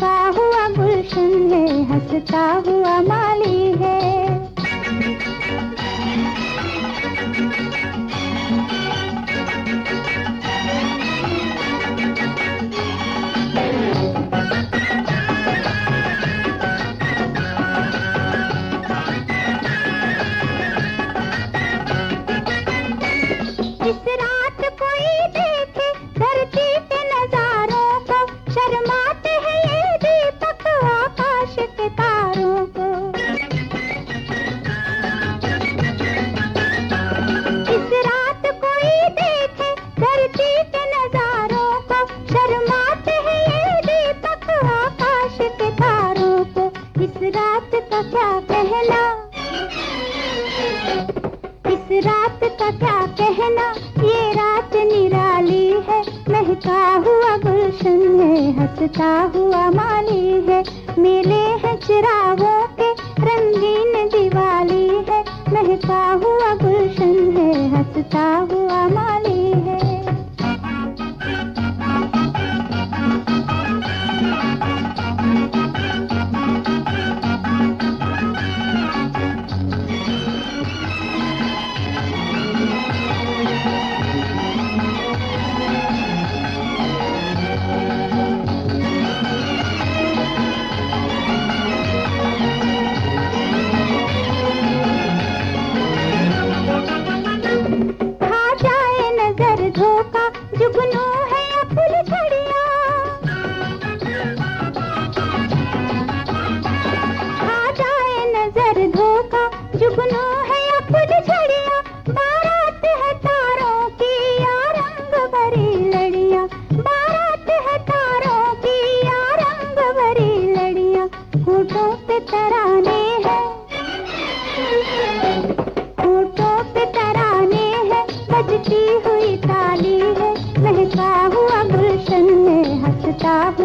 महका हुआ गुलशन है, हंसता हुआ माली है। इस रात कोई देखे धरती के नजारों को, शर्माते हैं ये दीपक आकाश के तारों को। इस रात कोई देखे धरती के नजारों को, शर्माते हैं ये दीपक आकाश के तारों को। इस रात का क्या कहना, इस रात का क्या कहना, ये रात निराली है। महका हुआ गुलशन है, हंसता हुआ माली है। मेले हैं चिरागों के, रंगीन दिवाली है। महका हुआ गुलशन है, हंसता हुआ माली है। धोखा जुगनू है या फुलझड़ियाँ, आ जाए नजर धोखा जुगनू है या फुलझड़ियाँ। बारात है तारों की या रंग भरी लड़ियाँ, बारात है तारों की या रंग भरी लड़ियाँ। होठों पे तराने हैं, होठों पे तराने हैं, बजती हुई ताली है। महका हुआ गुलशन है, हंसता